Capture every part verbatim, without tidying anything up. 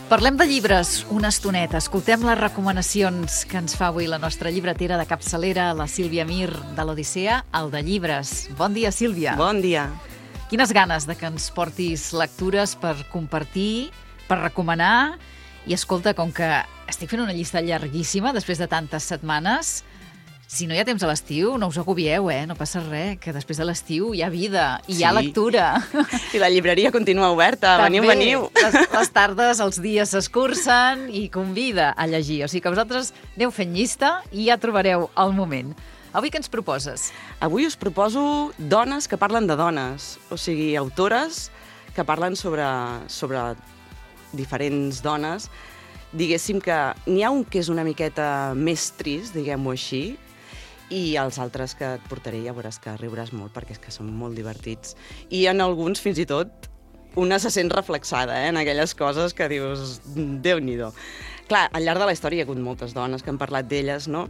Parlem de llibres una estoneta. Escoltem les recomanacions que ens fa avui la nostra llibretera de capçalera, la Sílvia Mir, de l'Odissea, el de llibres. Bon dia, Sílvia. Bon dia. Quines ganes de que ens portis lectures per compartir, per recomanar. I escolta, com que estic fent una llista llarguíssima després de tantes setmanes, si no hi ha temps a l'estiu, no us agobieu, eh? No passa res, que després de l'estiu hi ha vida i Sí. hi ha lectura. I la llibreria continua oberta. També, Veniu, veniu. Les, les tardes, els dies s'escurcen i convida a llegir. O sigui que vosaltres aneu fent llista i ja trobareu el moment. Avui què ens proposes? Avui us proposo dones que parlen de dones. O sigui, autores que parlen sobre, sobre diferents dones. Diguéssim que n'hi ha un que és una miqueta més trist, diguem-ho així, i els altres que et portaré ja veuràs que riuràs molt perquè és que són molt divertits. I en alguns, fins i tot, una se sent reflexada eh, en aquelles coses que dius, Déu-n'hi-do. Clar, al llarg de la història hi ha hagut moltes dones que han parlat d'elles, no?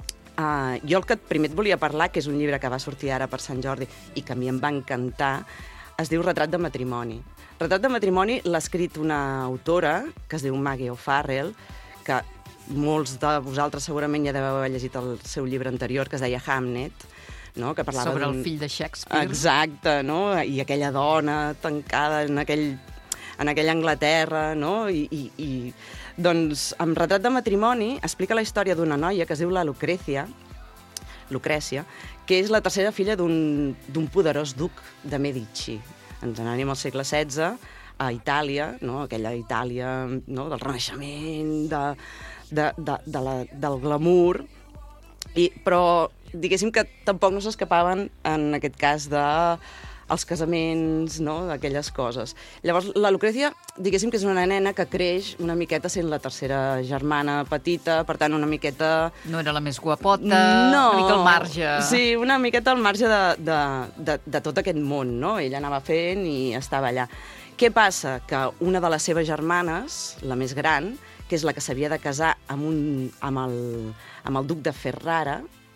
Uh, jo el que primer et volia parlar, que és un llibre que va sortir ara per Sant Jordi i que a mi em va encantar, es diu Retrat de matrimoni. Retrat de matrimoni l'ha escrit una autora que es diu Maggie O'Farrell, que molts de vosaltres segurament ja deveu haver llegit el seu llibre anterior, que es deia Hamnet, no? Que parlava Sobre el d'un... fill de Shakespeare. Exacte, no? I aquella dona tancada en, aquell, en aquella Anglaterra, no? I, i, i doncs, amb Retrat de matrimoni explica la història d'una noia que es diu la Lucrècia, Lucrècia, que és la tercera filla d'un d'un poderós duc de Medici. Ens n'anem al segle setze, a Itàlia, no? Aquella Itàlia, no? Del Renaixement, de, de, de, de la, del glamour, i, però diguéssim que tampoc no s'escapaven en aquest cas de els casaments, no? D'aquelles coses. Llavors, la Lucrècia, diguéssim que és una nena que creix una miqueta sent la tercera germana petita, per tant, una miqueta... No era la més guapota, no. una mica al marge. Sí, una miqueta al marge de, de, de, de tot aquest món, no? Ella anava fent i estava allà. Què passa? Que una de les seves germanes, la més gran, que és la que s'havia de casar amb, un, amb, el, amb el duc de Ferrara,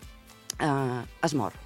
eh, es mor.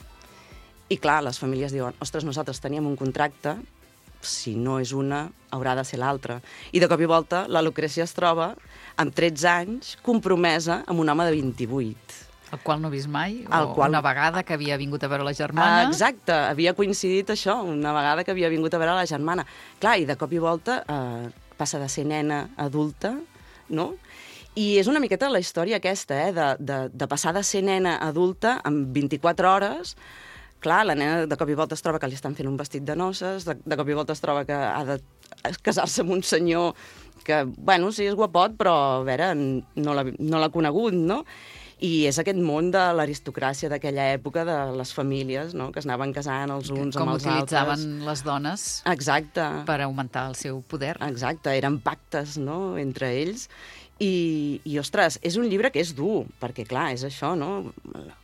I clar, les famílies diuen, ostres, nosaltres teníem un contracte, si no és una, haurà de ser l'altra. I de cop i volta la Lucrècia es troba amb tretze anys compromesa amb un home de vint-i-vuit. El qual no he vist mai, El o qual... una vegada que havia vingut a veure la germana. Ah, exacte, havia coincidit això, una vegada que havia vingut a veure la germana. Clar, i de cop i volta eh, passa de ser nena adulta, no? I és una miqueta la història aquesta, eh, de, de, de passar de ser nena adulta amb vint-i-quatre hores. Clar, la nena de cop i volta es troba que li estan fent un vestit de noces, de, de cop i volta es troba que ha de casar-se amb un senyor que, bueno, sí, és guapot, però, a veure, no l'ha no l'ha conegut, no? I és aquest món de l'aristocràcia d'aquella època, de les famílies, no? Que es anaven casant els uns Com amb els altres. utilitzaven les dones Exacte. per augmentar el seu poder. Exacte, eren pactes, no?, entre ells. I, i, ostres, és un llibre que és dur, perquè, clar, és això, no?,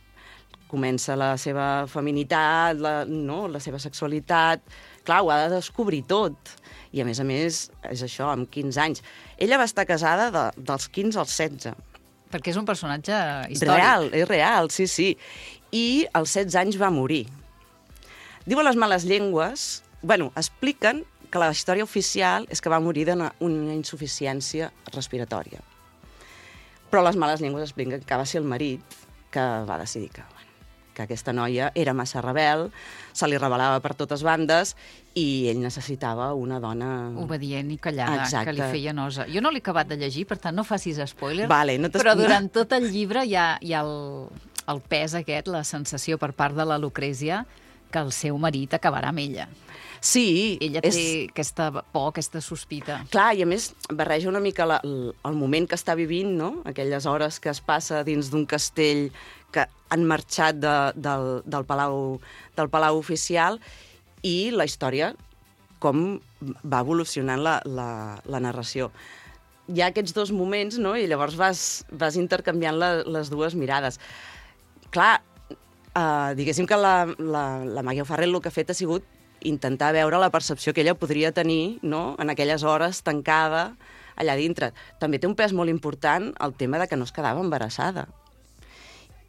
comença la seva feminitat, la, no? la seva sexualitat... Clar, ho ha de descobrir tot. I, a més a més, és això, amb quinze anys. Ella va estar casada de, dels quinze als setze. Perquè és un personatge històric. Real, és real, sí, sí. I als setze anys va morir. Diuen les males llengües... Bueno, expliquen que la història oficial és que va morir d'una una insuficiència respiratòria. Però les males llengües expliquen que va ser el marit que va decidir que... que aquesta noia era massa rebel, se li rebel·lava per totes bandes i ell necessitava una dona... Obedient i callada, Exacte. que li feia nosa. Jo no l'he acabat de llegir, per tant no facis spoiler, Vale, no però durant tot el llibre hi ha, hi ha el, el pes aquest, la sensació per part de la Lucrècia que el seu marit acabarà amb ella. Sí. Ella té és... aquesta por, aquesta sospita. Clar, i a més barreja una mica la, el, el moment que està vivint, no? Aquelles hores que es passa dins d'un castell que han marxat de, del, del, palau, del palau oficial, i la història, com va evolucionant la, la, la narració. Hi ha aquests dos moments, no?, i llavors vas, vas intercanviant la, les dues mirades. Clar, eh, diguéssim que la, la, la Maggie O'Farrell el que ha fet ha sigut intentar veure la percepció que ella podria tenir, no?, en aquelles hores tancada allà dintre. També té un pes molt important el tema de que no es quedava embarassada.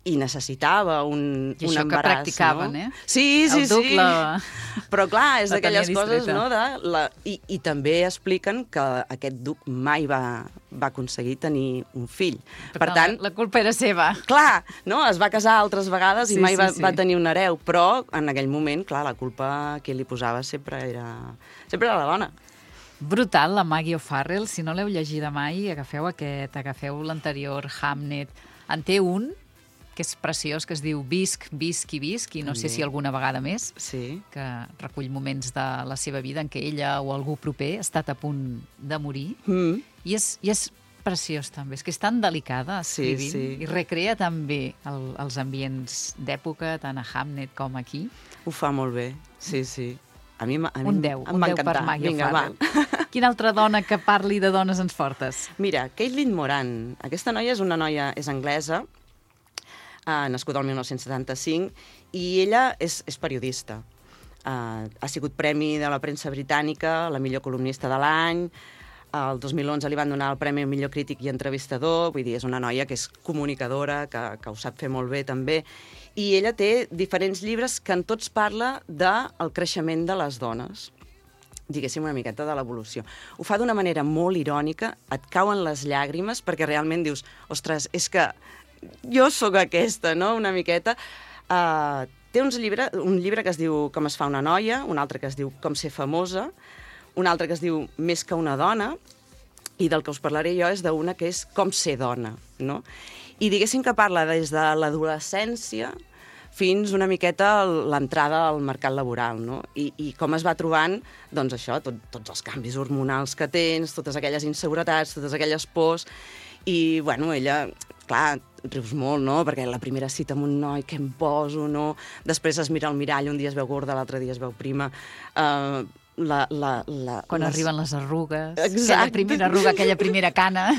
i necessitava un, I un això embaràs. que practicaven, no? eh? Sí, sí, El duc sí. la- Però clar, és la tenia d'aquelles coses, distreta. no? De la... I, I també expliquen que aquest duc mai va, va aconseguir tenir un fill. Per, Per tant, la, la culpa era seva. clar, no? Es va casar altres vegades i Sí, mai sí, va, sí. va tenir un hereu, però en aquell moment, clar, la culpa que li posava sempre era, sempre era la dona. Brutal, la Maggie O'Farrell. Si no l'heu llegida mai, agafeu aquest, agafeu l'anterior, Hamnet. En té un que és preciós, que es diu Visc, Visc i Visc, i no sé També. si alguna vegada més, Sí. que recull moments de la seva vida en què ella o algú proper ha estat a punt de morir. Mm. I és, i és preciós, també. És que és tan delicada Sí, escrivint sí. i recrea tan bé el, els ambients d'època, tant a Hamnet com aquí. Ho fa molt bé, sí, sí. A mi, m'ha- a mi Un deu, em un va deu per encantar. Maggie Vinga, va. O'Farrell. Quina altra dona que parli de dones ens portes? Mira, Caitlin Moran. Aquesta noia és una noia, és anglesa, eh, nascuda el dinou setanta-cinc, i ella és, és periodista. Uh, ha sigut premi de la premsa britànica, la millor columnista de l'any. El dos mil onze li van donar el premi al millor crític i entrevistador. Vull dir, és una noia que és comunicadora, que, que ho sap fer molt bé també. I ella té diferents llibres que en tots parla del creixement de les dones, diguéssim, una miqueta de l'evolució. Ho fa d'una manera molt irònica, et cauen les llàgrimes, perquè realment dius, ostres, és que jo sóc aquesta, no?, una miqueta. Uh, té uns llibre, un llibre que es diu Com es fa una noia, un altre que es diu Com ser famosa, un altre que es diu Més que una dona, i del que us parlaré jo és d'una que és Com ser dona, no? I diguéssim que parla des de l'adolescència fins una miqueta l'entrada al mercat laboral, no? I, i com es va trobant, doncs això, tot, tots els canvis hormonals que tens, totes aquelles inseguretats, totes aquelles pors, i, bueno, ella, clar, rius molt, no?, perquè la primera cita amb un noi, què em poso, no? Després es mira al mirall, un dia es veu gorda, l'altre dia es veu prima. Uh, la, la, la, Quan les... arriben les arrugues, Exacte. aquella primera arruga, aquella primera cana.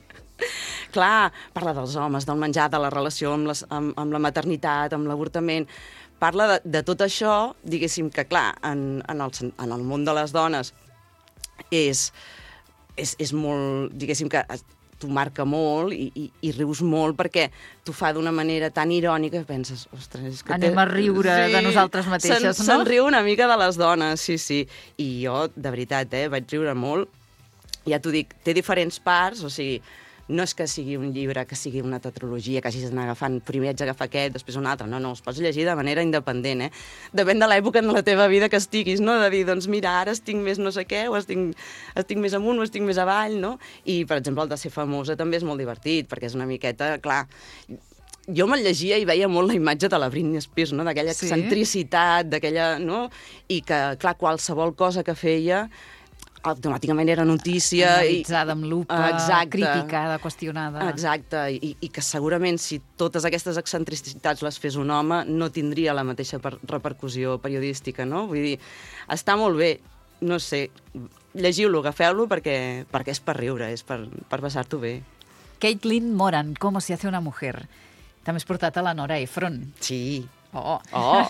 Clar, parla dels homes, del menjar, de la relació amb, les, amb, amb la maternitat, amb l'avortament. Parla de, de tot això, diguéssim que, clar, en, en, el, en el món de les dones és, és, és molt, diguéssim que t'ho marca molt i, i, i rius molt perquè t'ho fa d'una manera tan irònica que penses, ostres... És que Anem té... a riure sí, de nosaltres mateixes, se'n, no? Se'n riu una mica de les dones, sí, sí. I jo, de veritat, eh, vaig riure molt. Ja t'ho dic, té diferents parts, o sigui, no és que sigui un llibre, que sigui una tetralogia, que hagis d'anar agafant, primer haig d'agafar aquest, després un altre. No, no, els pots llegir de manera independent, eh? Depèn de l'època en la teva vida que estiguis, no? De dir, doncs mira, ara estic més no sé què, o estic, estic més amunt o estic més avall, no? I, per exemple, el de ser famosa també és molt divertit, perquè és una miqueta, clar... Jo me'l llegia i veia molt la imatge de la Britney Spears, no? D'aquella Sí? excentricitat, d'aquella... no? I que, clar, qualsevol cosa que feia automàticament era notícia. Analitzada amb lupa, Exacte. criticada, qüestionada. Exacte, I, i que segurament si totes aquestes excentricitats les fes un home no tindria la mateixa per repercussió periodística, no? Vull dir, està molt bé, no sé, llegiu-lo, agafeu-lo perquè, perquè és per riure, és per, per passar-t'ho bé. Caitlin Moran, ¿Cómo se hace una mujer? També has portat a la Nora Ephron. Sí. Oh, Oh!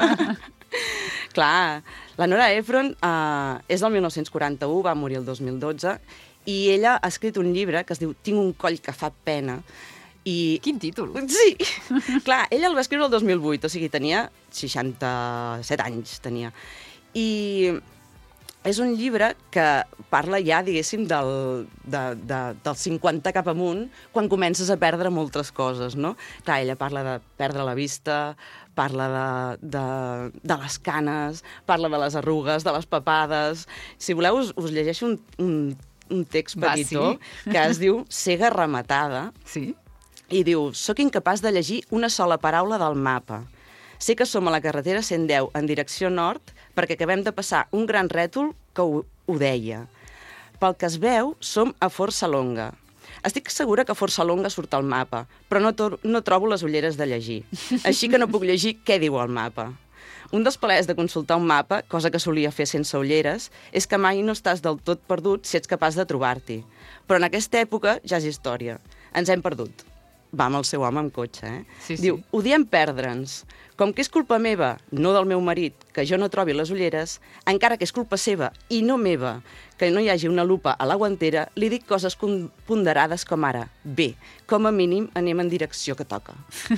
Clar, la Nora Ephron uh, és del dinou quaranta-u, va morir el dos mil dotze, i ella ha escrit un llibre que es diu Tinc un coll que fa pena. I... quin títol! Sí! Clar, ella el va escriure el dos mil vuit, o sigui, tenia seixanta-set anys, tenia. I és un llibre que parla ja, diguéssim, del, de, de, del cinquanta cap amunt, quan comences a perdre moltes coses, no? Clar, ella parla de perdre la vista, parla de, de, de les canes, parla de les arrugues, de les papades... Si voleu, us, us llegeixo un, un, un text Va, petitó sí? que es diu Cega rematada, Sí? i diu, soc incapaç de llegir una sola paraula del mapa. Sé que som a la carretera cent deu en direcció nord perquè acabem de passar un gran rètol que ho, ho deia. Pel que es veu, som a Força Longa. Estic segura que Força Longa surt al mapa, però no, no trobo les ulleres de llegir. Així que no puc llegir què diu el mapa. Un dels plaers de consultar un mapa, cosa que solia fer sense ulleres, és que mai no estàs del tot perdut si ets capaç de trobar-t'hi. Però en aquesta època ja és història. Ens hem perdut. va amb el seu home amb cotxe, eh? Sí, sí. Diu, odiem perdre'ns. Com que és culpa meva, no del meu marit, que jo no trobi les ulleres, encara que és culpa seva i no meva, que no hi hagi una lupa a la guantera, li dic coses ponderades com ara. Bé, com a mínim anem en direcció que toca.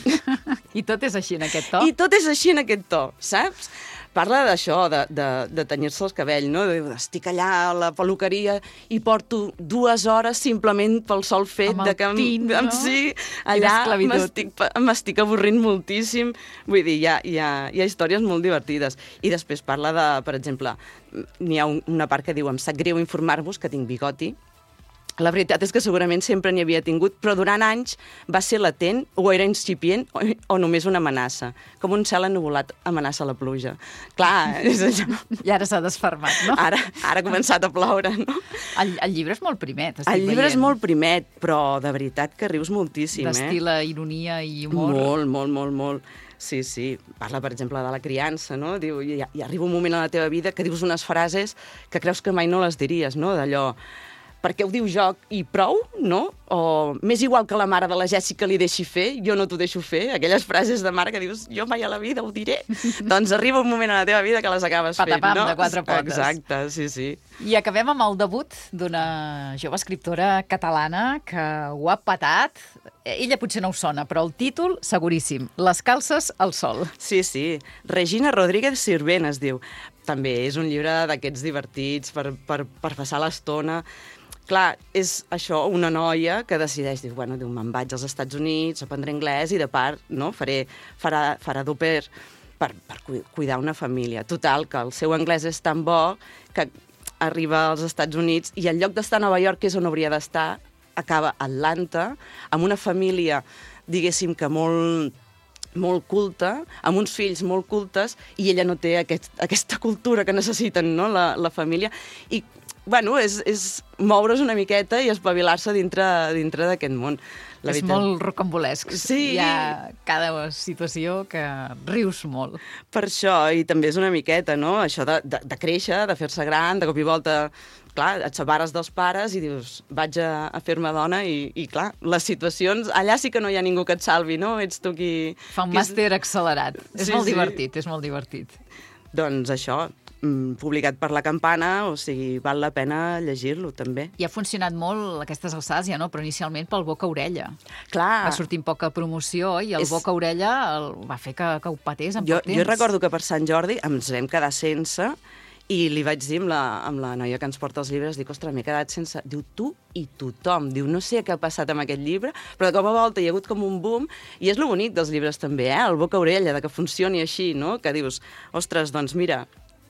I tot és així en aquest to? I tot és així en aquest to, saps? Parla d'això, de, de, de tenyir-se el cabell, no? Diu, estic allà a la peluqueria i porto dues hores simplement pel sol fet amb de que... tint, no? Sí, allà m'estic avorrint moltíssim. Vull dir, hi ha, hi, ha, hi ha històries molt divertides. I després parla de, per exemple, n'hi ha un, una part que diu, em sap greu informar-vos que tinc bigoti. La veritat és que segurament sempre n'hi havia tingut, però durant anys va ser latent, o era incipient, o, o només una amenaça. Com un cel ennuvolat amenaça la pluja. Clar, és això. I ara s'ha desfermat, no? Ara, ara ha començat a ploure, no? El, el llibre és molt primet, estic El llibre veient. és molt primet, però de veritat que rius moltíssim, eh? D'estil ironia i humor. Molt, molt, molt, molt. Sí, sí. Parla, per exemple, de la criança, no? Diu, i, i arriba un moment a la teva vida que dius unes frases que creus que mai no les diries, no? D'allò... perquè ho diu jo i prou, no? O m'és igual que la mare de la Jèssica li deixi fer, jo no t'ho deixo fer. Aquelles frases de mare que dius, jo mai a la vida ho diré. Doncs arriba un moment a la teva vida que les acabes fent, Patapam, no? de quatre potes. Exacte, sí, sí. I acabem amb el debut d'una jove escriptora catalana que ho ha patat. Ella potser no us sona, però el títol, seguríssim. Les calces al sol. Sí, sí. Regina Rodríguez Sirvent es diu. També és un llibre d'aquests divertits per, per, per passar l'estona. Clar, és això, una noia que decideix, diu, bueno, diu, me'n vaig als Estats Units, aprendré anglès i de part, no, faré, farà, farà d'au pair per, per cuidar una família. Total, que el seu anglès és tan bo que arriba als Estats Units i en lloc d'estar a Nova York, que és on hauria d'estar, acaba a Atlanta, amb una família, diguéssim que molt molt culta, amb uns fills molt cultes, i ella no té aquest, aquesta cultura que necessiten, no?, la, la família. I, bueno, és, és moure's una miqueta i espavilar-se dintre, dintre d'aquest món. La és veritat. molt rocambolesc. Sí. Hi ha cada situació que rius molt. Per això, i també és una miqueta, no?, això de, de, de créixer, de fer-se gran, de cop i volta... Clar, et separes dels pares i dius, vaig a, a fer-me dona i, i, clar, les situacions... Allà sí que no hi ha ningú que et salvi, no? Ets tu qui... Fa un qui màster és... accelerat. És Sí, molt sí. divertit, és molt divertit. Doncs això, mm, publicat per La Campana, o sigui, val la pena llegir-lo, també. I ha funcionat molt aquestes alçades, ja no, però inicialment pel boca-orella. Clar. Va sortir en poca promoció i el És- boca-orella el... va fer que, que ho patés en Jo, poc temps. jo recordo que per Sant Jordi ens vam quedar sense i li vaig dir amb la, amb la noia que ens porta els llibres, dic, ostres, m'he quedat sense... Diu, tu i tothom. Diu, no sé què ha passat amb aquest llibre, però de cop a volta hi ha hagut com un boom, i és lo bonic dels llibres també, eh? El boca-orella, de que funcioni així, no? Que dius, ostres, doncs mira,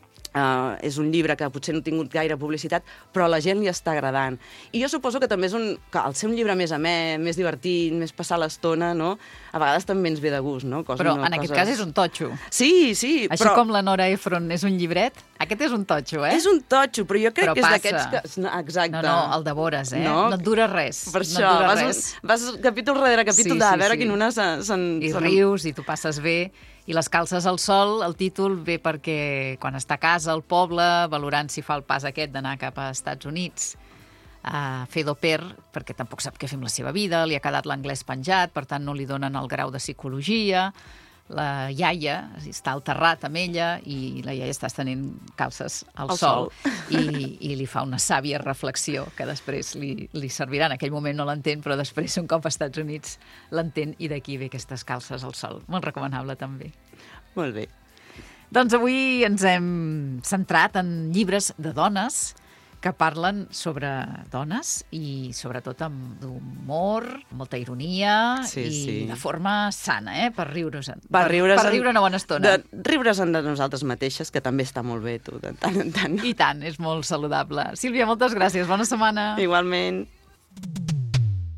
Uh, és un llibre que potser no ha tingut gaire publicitat, però a la gent li està agradant. I jo suposo que també és un... que al ser un llibre més amè, més divertit, més passar l'estona, no? A vegades també ens ve de gust, no? Cosa, Però no, en aquest coses... cas és un totxo. Sí, sí, Així però... com la Nora Ephron és un llibret, aquest és un totxo, eh? És un totxo, però jo crec Però que és passa. d'aquests que... No, exacte. No, no, el devores, eh? No? No et dura res. Per no això, et dura vas, res. un, vas capítol rere capítol Sí, de sí, veure sí. quin una se'n... Se I rius, i tu passes bé. I les calces al sol, el títol ve perquè quan està a casa, al poble, valorant si fa el pas aquest d'anar cap a Estats Units a fer d'au pair, perquè tampoc sap què fer amb la seva vida, li ha quedat l'anglès penjat, per tant no li donen el grau de psicologia. La iaia està al terrat amb ella i la iaia està estenent calces al, Al sol, sol. I, i li fa una sàvia reflexió que després li, li servirà. En aquell moment no l'entén, però després, un cop a Estats Units, l'entén i d'aquí ve aquestes calces al sol. Molt recomanable, també. Molt bé. Doncs avui ens hem centrat en llibres de dones que parlen sobre dones i sobretot amb humor, molta ironia Sí, i sí. de forma sana, eh? Per riure's. Per riure's per en- riure una bona estona. De riure's en de nosaltres mateixes, que també està molt bé, tu, de tant en tant. I tant, és molt saludable. Sílvia, moltes gràcies. Bona setmana. Igualment.